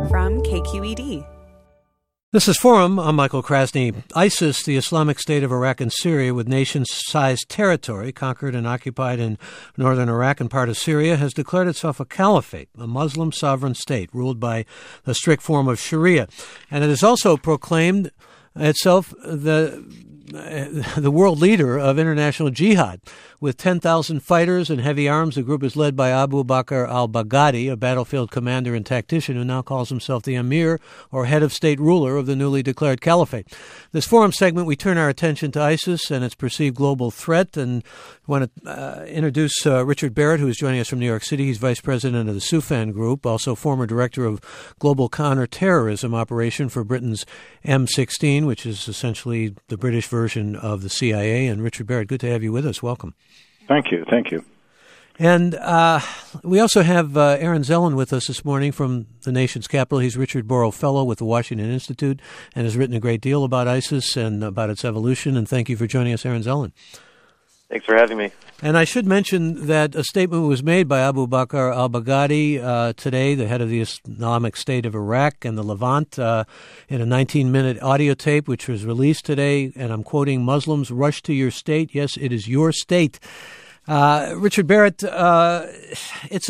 from KQED. This is Forum. I'm Michael Krasny. ISIS, the Islamic State of Iraq and Syria, with nation-sized territory conquered and occupied in northern Iraq and part of Syria, has declared itself a caliphate, a Muslim sovereign state ruled by the strict form of Sharia. And it has also proclaimed itself the world leader of international jihad. With 10,000 fighters and heavy arms, the group is led by Abu Bakr al-Baghdadi, a battlefield commander and tactician who now calls himself the emir or head of state ruler of the newly declared caliphate. This forum segment, we turn our attention to ISIS and its perceived global threat, and want to introduce Richard Barrett, who is joining us from New York City. He's vice president of the Soufan Group, also former director of global counterterrorism operation for Britain's M16, which is essentially the British version of the CIA. And Richard Barrett, good to have you with us. Welcome. Thank you. And we also have Aaron Zellin with us this morning from the nation's capital. He's Richard Borrow Fellow with the Washington Institute and has written a great deal about ISIS and about its evolution. And thank you for joining us, Aaron Zellin. Thanks for having me. And I should mention that a statement was made by Abu Bakr al-Baghdadi today, the head of the Islamic State of Iraq and the Levant, in a 19-minute audio tape, which was released today. And I'm quoting, "Muslims, rush to your state. Yes, it is your state." Richard Barrett, it's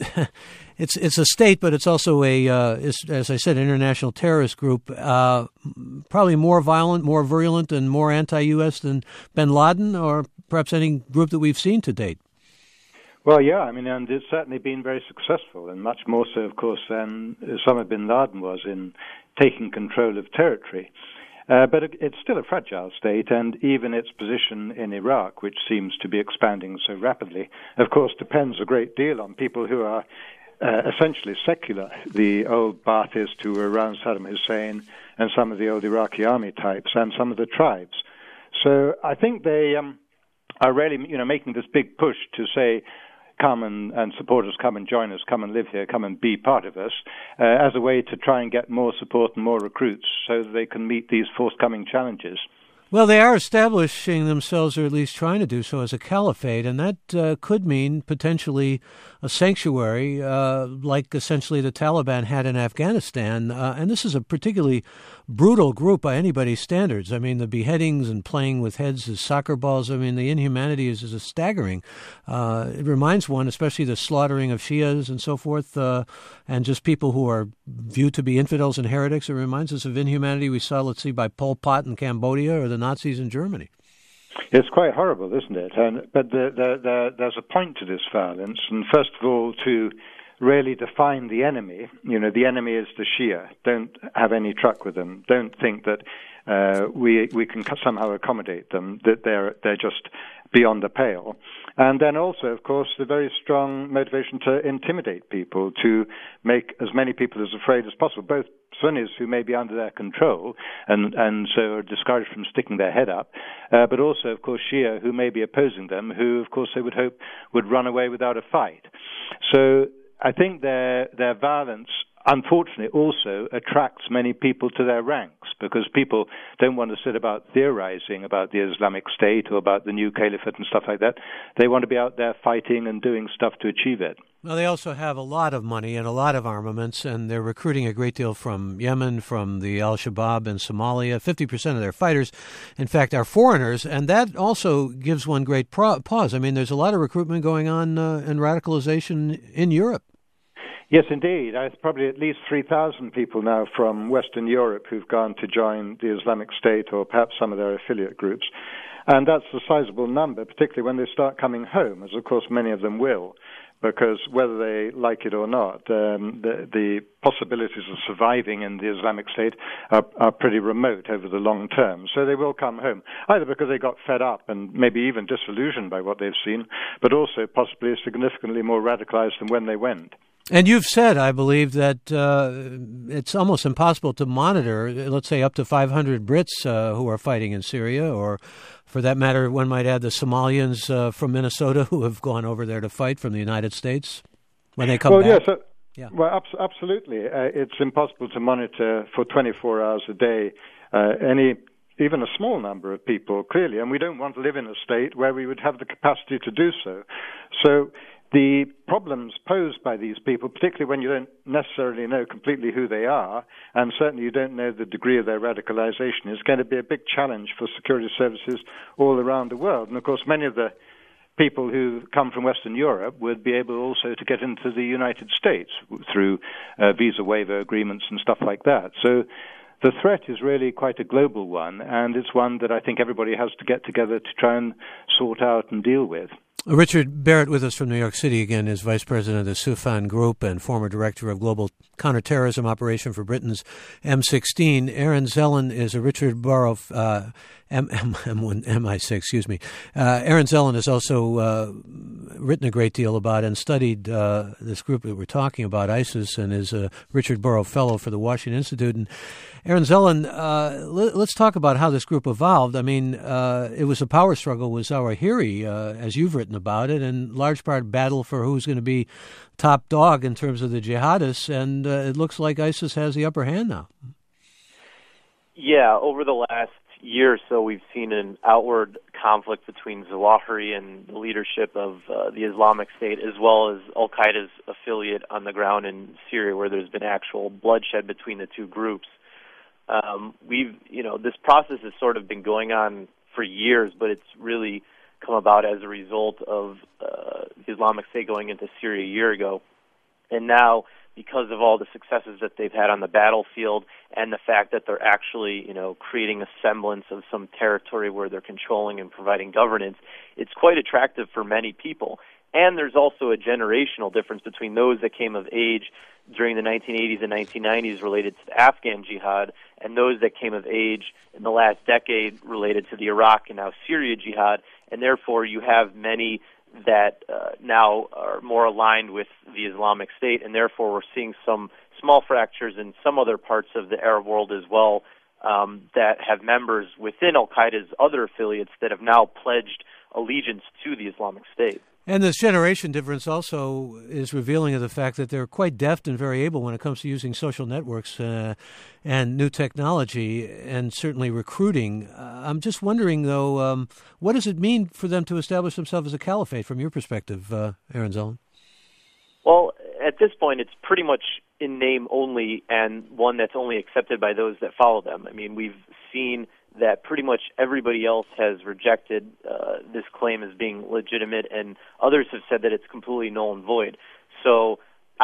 a state, but it's also as I said, an international terrorist group, probably more violent, more virulent, and more anti-U.S. than bin Laden, or perhaps any group that we've seen to date. Well, yeah, and it's certainly been very successful, and much more so, of course, than Osama bin Laden was in taking control of territory. But it's still a fragile state, and even its position in Iraq, which seems to be expanding so rapidly, of course, depends a great deal on people who are essentially secular, the old Baathists who were around Saddam Hussein, and some of the old Iraqi army types, and some of the tribes. So I think they are really, making this big push to say, come and support us, come and join us, come and live here, come and be part of us, as a way to try and get more support and more recruits so that they can meet these forthcoming challenges. Well, they are establishing themselves, or at least trying to do so, as a caliphate, and that could mean potentially a sanctuary, like essentially the Taliban had in Afghanistan. And this is a particularly brutal group by anybody's standards. The beheadings and playing with heads as soccer balls, the inhumanity is staggering. It reminds one, especially the slaughtering of Shias and so forth, and just people who are viewed to be infidels and heretics. It reminds us of inhumanity we saw, let's see, by Pol Pot in Cambodia or the Nazis in Germany. It's quite horrible, isn't it? But there's a point to this violence, and first of all, to really define the enemy. The enemy is the Shia. Don't have any truck with them. Don't think that we can somehow accommodate them, that they're just beyond the pale. And then also, of course, the very strong motivation to intimidate people, to make as many people as afraid as possible, both Sunnis who may be under their control and so are discouraged from sticking their head up, but also, of course, Shia who may be opposing them, who, of course, they would hope would run away without a fight. So I think their violence, unfortunately, also attracts many people to their ranks, because people don't want to sit about theorizing about the Islamic State or about the new caliphate and stuff like that. They want to be out there fighting and doing stuff to achieve it. Well, they also have a lot of money and a lot of armaments, and they're recruiting a great deal from Yemen, from the Al-Shabaab in Somalia. 50% of their fighters, in fact, are foreigners, and that also gives one great pause. There's a lot of recruitment going on and radicalization in Europe. Yes, indeed. It's probably at least 3,000 people now from Western Europe who've gone to join the Islamic State or perhaps some of their affiliate groups. And that's a sizable number, particularly when they start coming home, as of course many of them will, because whether they like it or not, the possibilities of surviving in the Islamic State are pretty remote over the long term. So they will come home, either because they got fed up and maybe even disillusioned by what they've seen, but also possibly significantly more radicalized than when they went. And you've said, I believe, that it's almost impossible to monitor, let's say, up to 500 Brits who are fighting in Syria, or for that matter, one might add the Somalians from Minnesota who have gone over there to fight from the United States when they come back. Yeah. Well, absolutely. It's impossible to monitor for 24 hours a day even a small number of people, clearly, and we don't want to live in a state where we would have the capacity to do so. So the problems posed by these people, particularly when you don't necessarily know completely who they are, and certainly you don't know the degree of their radicalization, is going to be a big challenge for security services all around the world. And of course, many of the people who come from Western Europe would be able also to get into the United States through visa waiver agreements and stuff like that. So the threat is really quite a global one, and it's one that I think everybody has to get together to try and sort out and deal with. Richard Barrett with us from New York City again is Vice President of the Soufan Group and former Director of Global Counterterrorism Operation for Britain's M16. Aaron Zellin is a Richard Burrow, MI6, excuse me. Aaron Zellin has also written a great deal about and studied this group that we're talking about, ISIS, and is a Richard Burrow Fellow for the Washington Institute. And Aaron Zellin, let's talk about how this group evolved. I mean, it was a power struggle with Zawahiri, as you've written about it, and large part battle for who's going to be top dog in terms of the jihadists, and it looks like ISIS has the upper hand now. Yeah, over the last year or so, we've seen an outward conflict between Zawahiri and the leadership of the Islamic State, as well as Al-Qaeda's affiliate on the ground in Syria, where there's been actual bloodshed between the two groups. This process has sort of been going on for years, but it's really come about as a result of the Islamic State going into Syria a year ago. And now, because of all the successes that they've had on the battlefield and the fact that they're actually, creating a semblance of some territory where they're controlling and providing governance, it's quite attractive for many people. And there's also a generational difference between those that came of age during the 1980s and 1990s related to the Afghan jihad and those that came of age in the last decade related to the Iraq and now Syria jihad. And therefore, you have many that now are more aligned with the Islamic State, and therefore we're seeing some small fractures in some other parts of the Arab world as well that have members within Al-Qaeda's other affiliates that have now pledged allegiance to the Islamic State. And this generation difference also is revealing of the fact that they're quite deft and very able when it comes to using social networks and new technology and certainly recruiting. I'm just wondering, though, what does it mean for them to establish themselves as a caliphate from your perspective, Aaron Zellin? Well, at this point, it's pretty much in name only and one that's only accepted by those that follow them. I mean, we've seen that pretty much everybody else has rejected this claim as being legitimate, and others have said that it's completely null and void. So,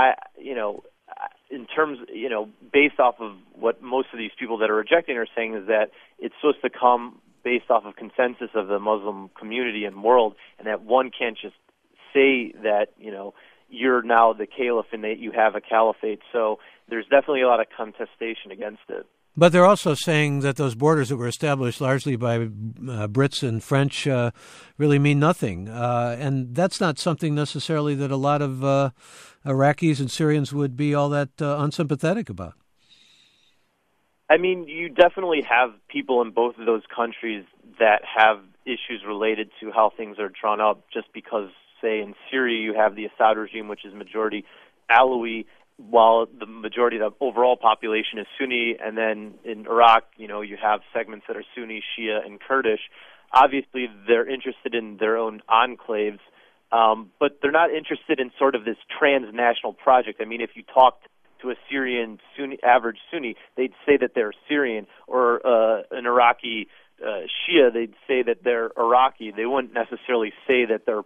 in terms, based off of what most of these people that are rejecting are saying is that it's supposed to come based off of consensus of the Muslim community and world, and that one can't just say that, you're now the caliph and that you have a caliphate. So there's definitely a lot of contestation against it. But they're also saying that those borders that were established largely by Brits and French really mean nothing. And that's not something necessarily that a lot of Iraqis and Syrians would be all that unsympathetic about. I mean, you definitely have people in both of those countries that have issues related to how things are drawn up, just because, say, in Syria you have the Assad regime, which is majority Alawi, while the majority of the overall population is Sunni, and then in Iraq, you have segments that are Sunni, Shia, and Kurdish. Obviously, they're interested in their own enclaves, but they're not interested in sort of this transnational project. I mean, if you talked to a Syrian Sunni, average Sunni, they'd say that they're Syrian, or an Iraqi Shia, they'd say that they're Iraqi. They wouldn't necessarily say that they're,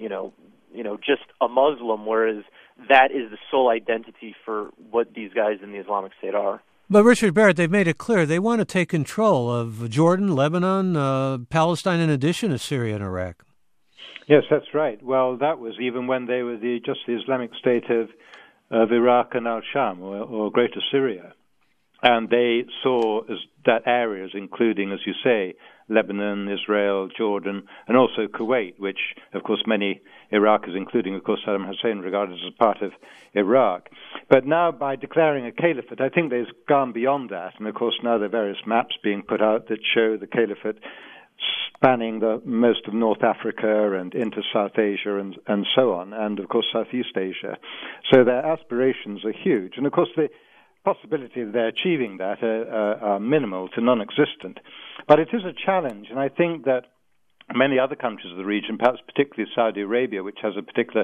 just a Muslim, whereas that is the sole identity for what these guys in the Islamic State are. But Richard Barrett, they've made it clear they want to take control of Jordan, Lebanon, Palestine, in addition to Syria and Iraq. Yes, that's right. Well, that was even when they were just the Islamic State of Iraq and Al-Sham, or Greater Syria. And they saw that areas, including, as you say, Lebanon, Israel, Jordan, and also Kuwait, which, of course, many Iraqis, including, of course, Saddam Hussein, regarded as a part of Iraq. But now, by declaring a caliphate, I think they've gone beyond that. And, of course, now there are various maps being put out that show the caliphate spanning most of North Africa and into South Asia and so on, and, of course, Southeast Asia. So their aspirations are huge. And, of course, the possibility of their achieving that are minimal to non-existent. But it is a challenge, and I think that many other countries of the region, perhaps particularly Saudi Arabia, which has a particular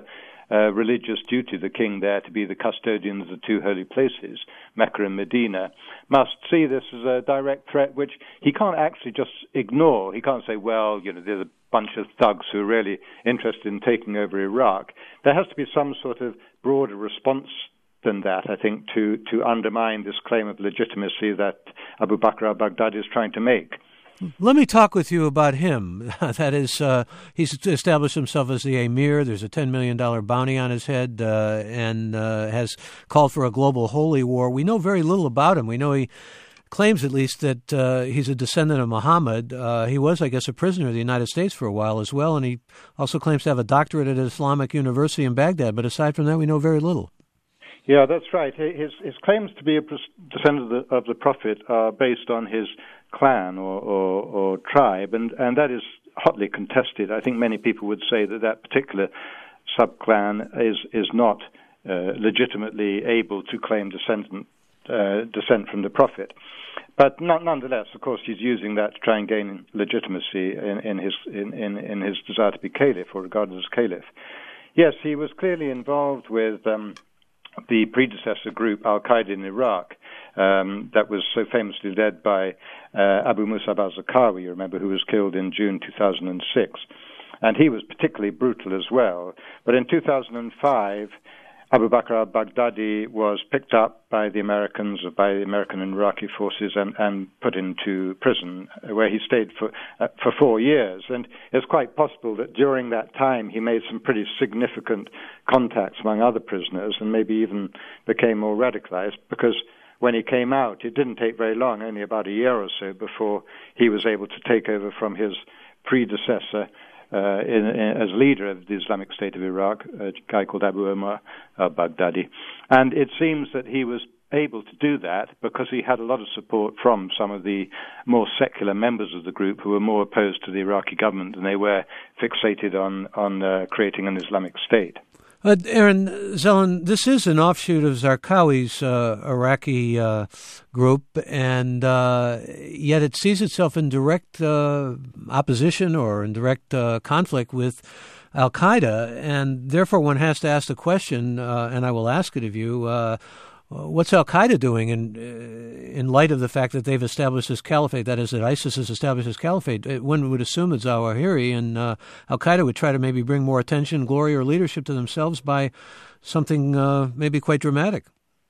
religious duty, the king there to be the custodian of the two holy places, Mecca and Medina, must see this as a direct threat which he can't actually just ignore. He can't say, well, there's a bunch of thugs who are really interested in taking over Iraq. There has to be some sort of broader response than that, I think, to undermine this claim of legitimacy that Abu Bakr al-Baghdadi is trying to make. Let me talk with you about him. That is, he's established himself as the emir. There's a $10 million bounty on his head and has called for a global holy war. We know very little about him. We know he claims, at least, that he's a descendant of Muhammad. He was, I guess, a prisoner of the United States for a while as well, and he also claims to have a doctorate at Islamic University in Baghdad. But aside from that, we know very little. Yeah, that's right. His claims to be a descendant of the Prophet are based on his clan or tribe, and that is hotly contested. I think many people would say that particular sub-clan is not legitimately able to claim descent from the Prophet. But nonetheless, of course, he's using that to try and gain legitimacy in his desire to be caliph or regarded as caliph. Yes, he was clearly involved with the predecessor group Al-Qaeda in Iraq, that was so famously led by Abu Musab al-Zarqawi, you remember, who was killed in June 2006. And he was particularly brutal as well. But in 2005, Abu Bakr al-Baghdadi was picked up by the Americans, by the American and Iraqi forces, and put into prison, where he stayed for 4 years. And it's quite possible that during that time he made some pretty significant contacts among other prisoners, and maybe even became more radicalized, because when he came out, it didn't take very long, only about a year or so, before he was able to take over from his predecessor as leader of the Islamic State of Iraq, a guy called Abu Omar al-Baghdadi. And it seems that he was able to do that because he had a lot of support from some of the more secular members of the group who were more opposed to the Iraqi government, and they were fixated on creating an Islamic state. Aaron Zelin, this is an offshoot of Zarqawi's Iraqi group, and yet it sees itself in direct opposition or in direct conflict with Al-Qaeda, and therefore one has to ask the question, and I will ask it of you, what's Al-Qaeda doing in light of the fact that they've established this caliphate, that is, that ISIS has established this caliphate? One would assume that Zawahiri and Al-Qaeda would try to maybe bring more attention, glory, or leadership to themselves by something maybe quite dramatic.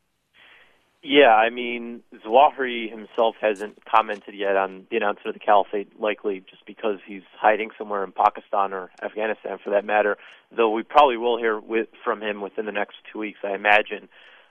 Yeah, I mean, Zawahiri himself hasn't commented yet on the announcement of the caliphate, likely just because he's hiding somewhere in Pakistan or Afghanistan, for that matter, though we probably will hear from him within the next 2 weeks, I imagine.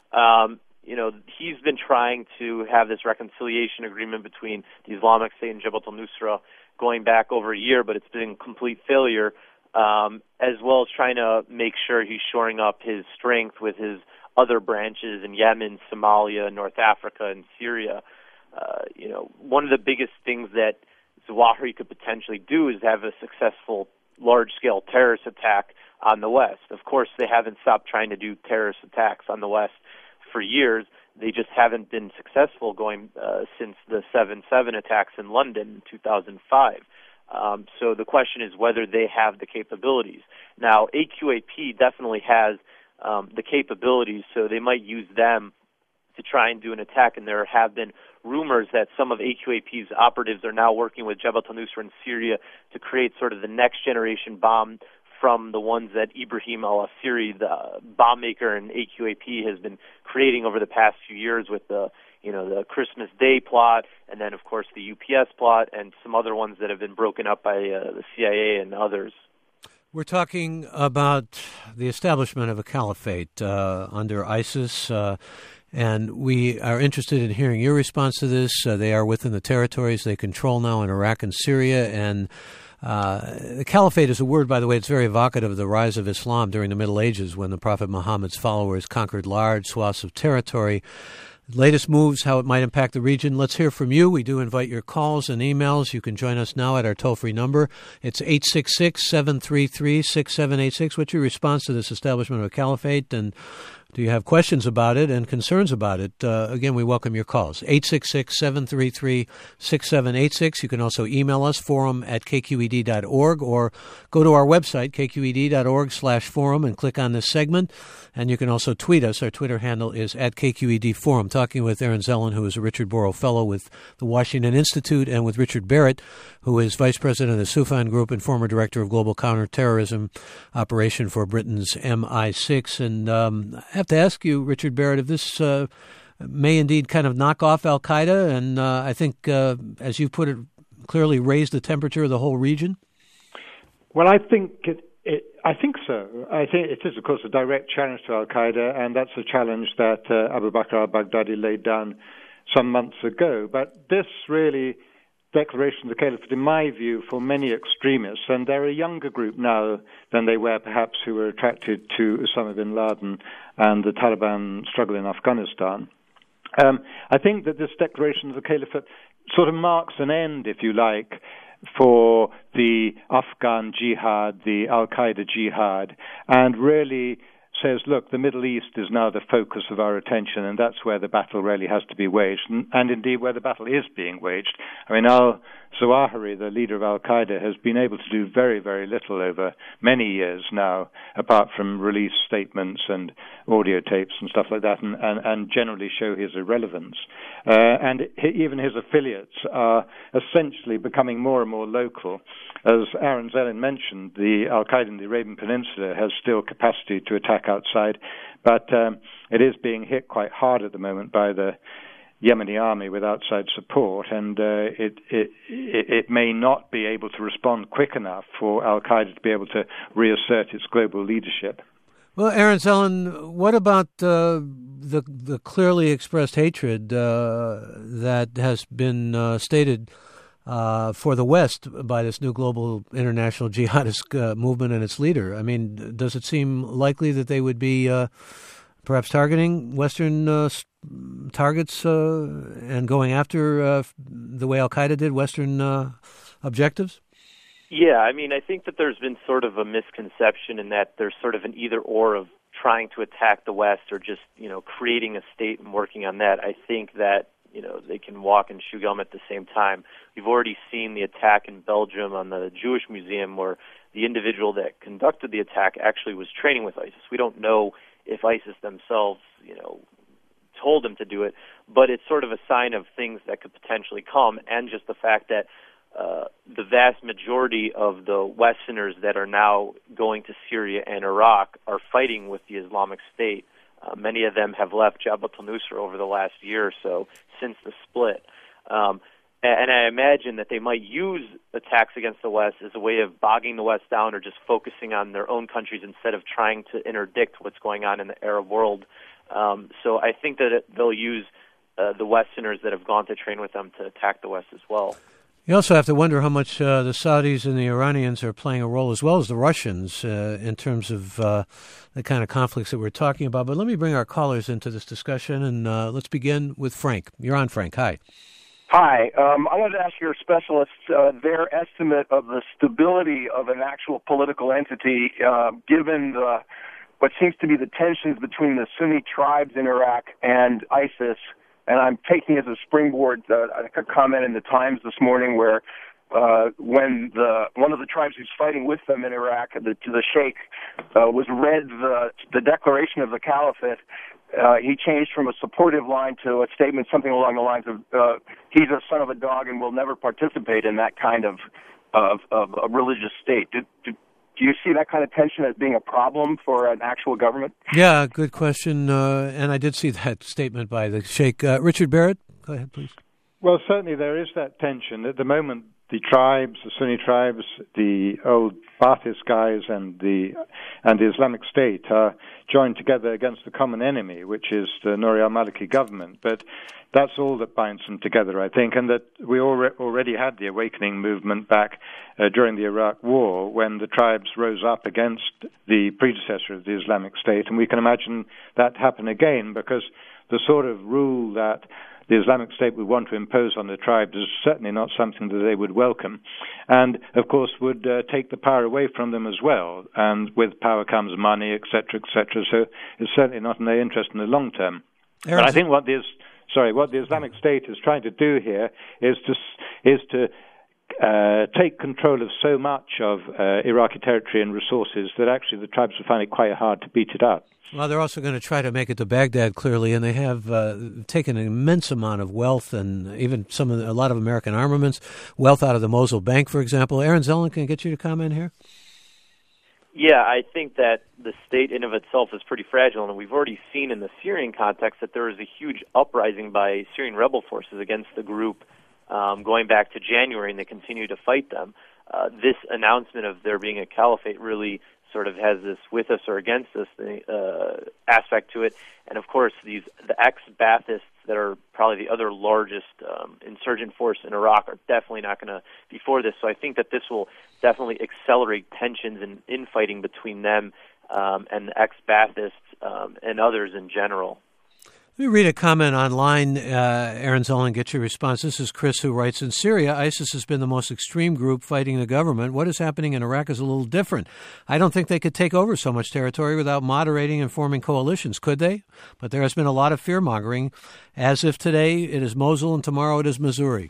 He's been trying to have this reconciliation agreement between the Islamic State and Jabhat al-Nusra going back over a year, but it's been a complete failure, as well as trying to make sure he's shoring up his strength with his other branches in Yemen, Somalia, North Africa, and Syria. One of the biggest things that Zawahiri could potentially do is have a successful large-scale terrorist attack on the West. Of course, they haven't stopped trying to do terrorist attacks on the West for years. They just haven't been successful going since the 7/7 attacks in London in 2005. So the question is whether they have the capabilities. Now, AQAP definitely has the capabilities, so they might use them to try and do an attack, and there have been rumors that some of AQAP's operatives are now working with Jabhat al-Nusra in Syria to create sort of the next generation bomb from the ones that Ibrahim al-Asiri, the bomb maker in AQAP, has been creating over the past few years with the Christmas Day plot, and then, of course, the UPS plot, and some other ones that have been broken up by the CIA and others. We're talking about the establishment of a caliphate under ISIS, and we are interested in hearing your response to this. They are within the territories they control now in Iraq and Syria, and the caliphate is a word, by the way, it's very evocative of the rise of Islam during the Middle Ages when the Prophet Muhammad's followers conquered large swaths of territory. Latest moves, how it might impact the region. Let's hear from you. We do invite your calls and emails. You can join us now at our toll-free number. It's 866-733-6786. What's your response to this establishment of a caliphate? And Do you have questions about it and concerns about it? Again, we welcome your calls. 866-733-6786. You can also email us, forum@kqed.org, or go to our website, kqed.org/forum, and click on this segment. And you can also tweet us. Our Twitter handle is @KQED Talking with Aaron Zellin, who is a Richard Borrow Fellow with the Washington Institute, and with Richard Barrett, who is Vice President of the Soufan Group and former Director of Global Counterterrorism Operation for Britain's MI6. And I have to ask you, Richard Barrett, if this may indeed kind of knock off al-Qaeda and I think, as you put it, clearly raise the temperature of the whole region? Well, I think I think so. I think it is, of course, a direct challenge to al-Qaeda, and that's a challenge that Abu Bakr al-Baghdadi laid down some months ago. But this really declaration of the caliphate, in my view, for many extremists, and they're a younger group now than they were perhaps who were attracted to Osama bin Laden and the Taliban struggle in Afghanistan. I think that this declaration of the caliphate sort of marks an end, if you like, for the Afghan jihad, the al-Qaeda jihad, and really says, look, the Middle East is now the focus of our attention, and that's where the battle really has to be waged, and indeed where the battle is being waged. I mean, al-Zawahiri, the leader of al-Qaeda, has been able to do very, very little over many years now, apart from release statements and audio tapes and stuff like that, and generally show his irrelevance. And even his affiliates are essentially becoming more and more local. As Aaron Zellin mentioned, the al-Qaeda in the Arabian Peninsula has still capacity to attack outside, but it is being hit quite hard at the moment by the Yemeni army with outside support, and it may not be able to respond quick enough for al-Qaeda to be able to reassert its global leadership. Well, Aaron Zellin, what about the clearly expressed hatred that has been stated for the West by this new global international jihadist movement and its leader? I mean, does it seem likely that they would be perhaps targeting Western targets and going after, the way al-Qaeda did, Western objectives? Yeah, I mean, I think that there's been sort of a misconception in that there's sort of an either-or of trying to attack the West or just, creating a state and working on that. I think that, they can walk and chew gum at the same time. We've already seen the attack in Belgium on the Jewish Museum where the individual that conducted the attack actually was training with ISIS. We don't know if ISIS themselves, told him to do it, but it's sort of a sign of things that could potentially come, and just the fact that the vast majority of the Westerners that are now going to Syria and Iraq are fighting with the Islamic State. Many of them have left Jabhat al-Nusra over the last year or so since the split. And I imagine that they might use attacks against the West as a way of bogging the West down or just focusing on their own countries instead of trying to interdict what's going on in the Arab world. So I think that they'll use the Westerners that have gone to train with them to attack the West as well. You also have to wonder how much the Saudis and the Iranians are playing a role, as well as the Russians, in terms of the kind of conflicts that we're talking about. But let me bring our callers into this discussion, and let's begin with Frank. You're on, Frank. Hi. Hi. I wanted to ask your specialists their estimate of the stability of an actual political entity, given what seems to be the tensions between the Sunni tribes in Iraq and ISIS. And I'm taking as a springboard a comment in the Times this morning where when one of the tribes who's fighting with them in Iraq, the Sheikh, was read the declaration of the caliphate, he changed from a supportive line to a statement something along the lines of, he's a son of a dog and will never participate in that kind of a religious state. Do you see that kind of tension as being a problem for an actual government? Yeah, good question. And I did see that statement by the Sheikh. Richard Barrett, go ahead, please. Well, certainly there is that tension. At the moment, the tribes, the Sunni tribes, the old Ba'athist guys, and the Islamic State are joined together against the common enemy, which is the Nouri al-Maliki government. But that's all that binds them together, I think, and that we already had the awakening movement back during the Iraq War when the tribes rose up against the predecessor of the Islamic State, and we can imagine that happen again because the sort of rule that the Islamic State would want to impose on the tribes is certainly not something that they would welcome, and of course would take the power away from them as well. And with power comes money, etc., etc. So it's certainly not in their interest in the long term. But I think what the Islamic State is trying to do here is to take control of so much of Iraqi territory and resources that actually the tribes will find it quite hard to beat it up. Well, they're also going to try to make it to Baghdad, clearly, and they have taken an immense amount of wealth and even a lot of American armaments, wealth out of the Mosul Bank, for example. Aaron Zellin, can I get you to comment here? Yeah, I think that the state in of itself is pretty fragile, and we've already seen in the Syrian context that there was a huge uprising by Syrian rebel forces against the group going back to January, and they continue to fight them. This announcement of there being a caliphate really sort of has this with us or against us aspect to it. And of course, the ex-Baathists that are probably the other largest insurgent force in Iraq are definitely not going to be for this. So I think that this will definitely accelerate tensions and infighting between them and the ex-Baathists and others in general. Let me read a comment online, Aaron Zellin, get your response. This is Chris, who writes, in Syria, ISIS has been the most extreme group fighting the government. What is happening in Iraq is a little different. I don't think they could take over so much territory without moderating and forming coalitions, could they? But there has been a lot of fear-mongering, as if today it is Mosul and tomorrow it is Missouri.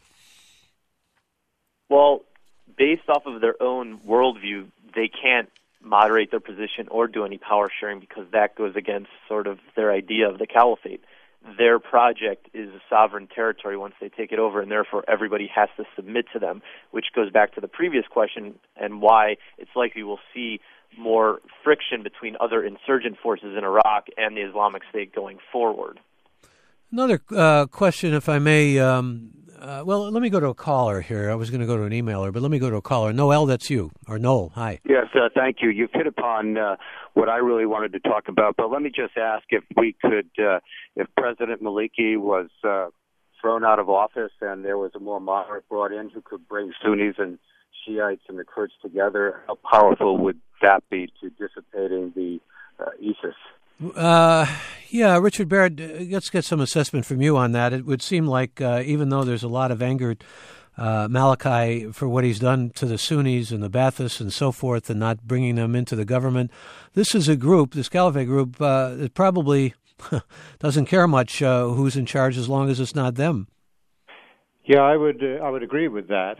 Well, based off of their own worldview, they can't moderate their position or do any power sharing because that goes against sort of their idea of the caliphate. Their project is a sovereign territory once they take it over, and therefore everybody has to submit to them, which goes back to the previous question and why it's likely we'll see more friction between other insurgent forces in Iraq and the Islamic State going forward. Another question, if I may. Well, let me go to a caller here. I was going to go to an emailer, but let me go to a caller. Noel, that's you. Or Noel, hi. Yes, thank you. You've hit upon what I really wanted to talk about, but let me just ask if we could, if President Maliki was thrown out of office and there was a more moderate brought in who could bring Sunnis and Shiites and the Kurds together, how powerful would that be to dissipating the ISIS? Yeah, Richard Baird, let's get some assessment from you on that. It would seem like even though there's a lot of anger Maliki for what he's done to the Sunnis and the Baathists and so forth and not bringing them into the government, this is a group, this caliphate group, that probably doesn't care much who's in charge as long as it's not them. Yeah, I would agree with that.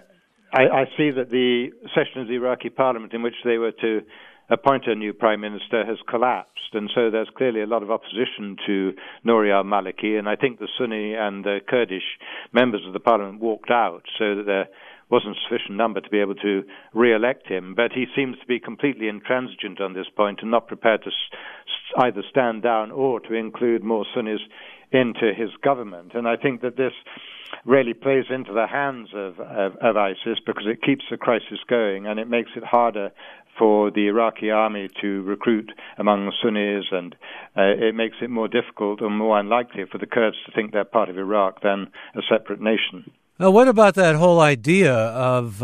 I see that the session of the Iraqi parliament in which they were to appoint a new prime minister has collapsed, and so there's clearly a lot of opposition to Nouri al-Maliki, and I think the Sunni and the Kurdish members of the parliament walked out so that there wasn't sufficient number to be able to re-elect him, but he seems to be completely intransigent on this point and not prepared to either stand down or to include more Sunnis into his government. And I think that this really plays into the hands of ISIS because it keeps the crisis going and it makes it harder for the Iraqi army to recruit among the Sunnis, and it makes it more difficult or more unlikely for the Kurds to think they're part of Iraq than a separate nation. Now, what about that whole idea of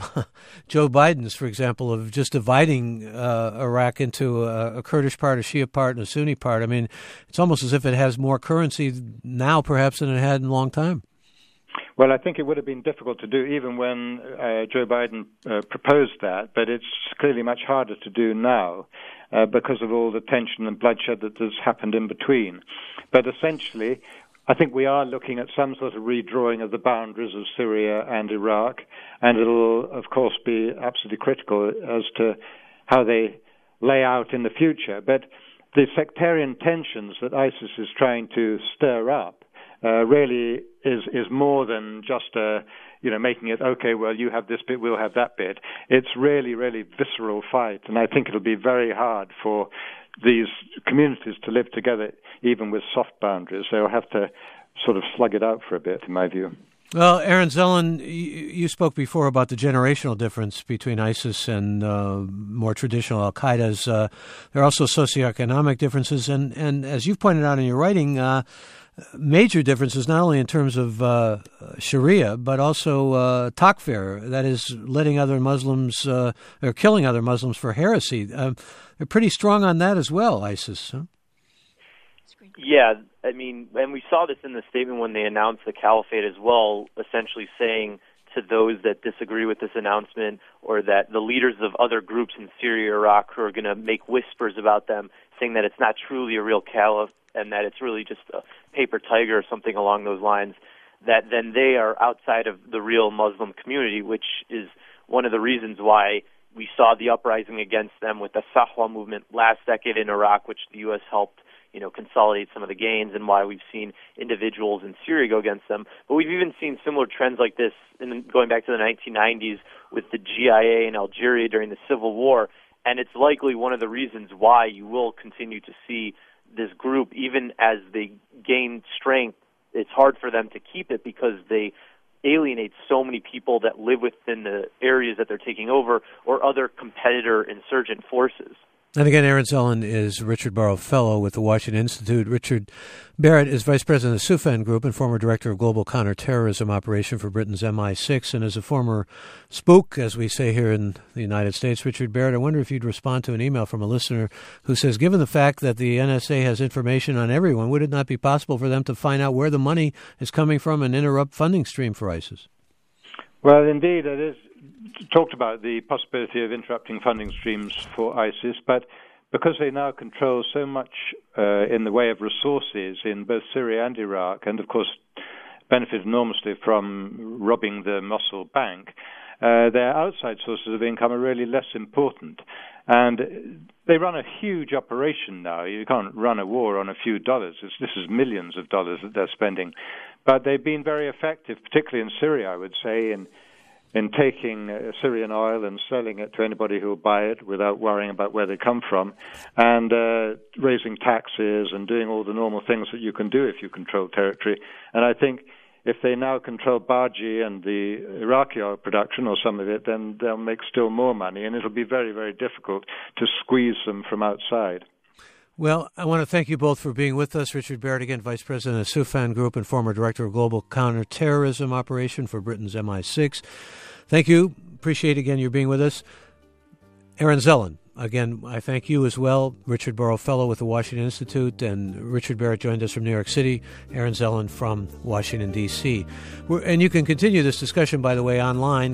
Joe Biden's, for example, of just dividing Iraq into a Kurdish part, a Shia part, and a Sunni part? I mean, it's almost as if it has more currency now, perhaps, than it had in a long time. Well, I think it would have been difficult to do even when Joe Biden proposed that, but it's clearly much harder to do now because of all the tension and bloodshed that has happened in between. But essentially, I think we are looking at some sort of redrawing of the boundaries of Syria and Iraq, and it'll, of course, be absolutely critical as to how they lay out in the future. But the sectarian tensions that ISIS is trying to stir up really is more than just making it, okay, well, you have this bit, we'll have that bit. It's really, really visceral fight, and I think it'll be very hard for these communities to live together, even with soft boundaries. They'll have to sort of slug it out for a bit, in my view. Well, Aaron Zellin, you spoke before about the generational difference between ISIS and more traditional al-Qaeda's. There are also socioeconomic differences, and as you've pointed out in your writing, major differences not only in terms of Sharia, but also takfir, that is letting other Muslims or killing other Muslims for heresy. They're pretty strong on that as well, ISIS. Huh? Yeah, I mean, and we saw this in the statement when they announced the caliphate as well, essentially saying to those that disagree with this announcement, or that the leaders of other groups in Syria, Iraq, who are going to make whispers about them, saying that it's not truly a real caliph and that it's really just a paper tiger or something along those lines, that then they are outside of the real Muslim community, which is one of the reasons why we saw the uprising against them with the Sahwa movement last decade in Iraq, which the U.S. helped consolidate some of the gains, and why we've seen individuals in Syria go against them. But we've even seen similar trends like this going back to the 1990s with the GIA in Algeria during the Civil War, and it's likely one of the reasons why you will continue to see this group, even as they gain strength, it's hard for them to keep it because they alienate so many people that live within the areas that they're taking over or other competitor insurgent forces. And again, Aaron Zellin is Richard Burrow Fellow with the Washington Institute. Richard Barrett is Vice President of the Soufan Group and former Director of Global Counterterrorism Operation for Britain's MI6, and is a former spook, as we say here in the United States. Richard Barrett, I wonder if you'd respond to an email from a listener who says, given the fact that the NSA has information on everyone, would it not be possible for them to find out where the money is coming from and interrupt funding stream for ISIS? Well, indeed, it is talked about the possibility of interrupting funding streams for ISIS, but because they now control so much in the way of resources in both Syria and Iraq, and of course benefit enormously from robbing the Mosul bank, their outside sources of income are really less important. And they run a huge operation now. You can't run a war on a few dollars. This is millions of dollars that they're spending. But they've been very effective, particularly in Syria, I would say, in taking Syrian oil and selling it to anybody who will buy it without worrying about where they come from, and raising taxes and doing all the normal things that you can do if you control territory. And I think if they now control Baji and the Iraqi oil production, or some of it, then they'll make still more money, and it'll be very, very difficult to squeeze them from outside. Well, I want to thank you both for being with us. Richard Barrett, again, Vice President of Soufan Group and former Director of Global Counterterrorism Operation for Britain's MI6. Thank you. Appreciate, again, your being with us. Aaron Zellin, again, I thank you as well. Richard Burrow Fellow with the Washington Institute, and Richard Barrett joined us from New York City. Aaron Zellin from Washington, D.C. And you can continue this discussion, by the way, online,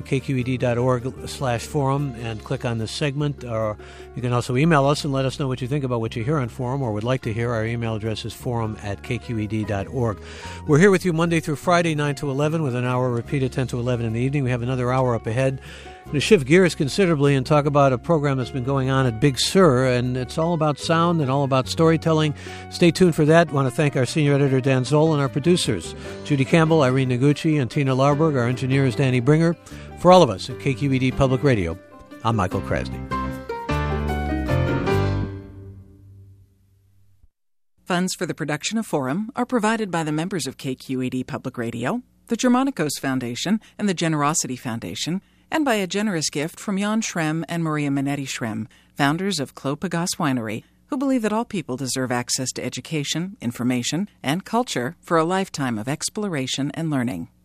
kqed.org/forum, and click on this segment. Or you can also email us and let us know what you think about what you hear on Forum or would like to hear. Our email address is forum@kqed.org. We're here with you Monday through Friday, 9 to 11, with an hour repeated 10 to 11 in the evening. We have another hour up ahead. I'm going to shift gears considerably and talk about a program that's been going on at Big Sur, and it's all about sound and all about storytelling. Stay tuned for that. I want to thank our senior editor, Dan Zoll, and our producers, Judy Campbell, Irene Noguchi, and Tina Larberg. Our engineer is Danny Bringer. For all of us at KQED Public Radio, I'm Michael Krasny. Funds for the production of Forum are provided by the members of KQED Public Radio, the Germanicos Foundation, and the Generosity Foundation, and by a generous gift from Jan Schrem and Maria Minetti Schrem, founders of Clos Pegase Winery, who believe that all people deserve access to education, information, and culture for a lifetime of exploration and learning.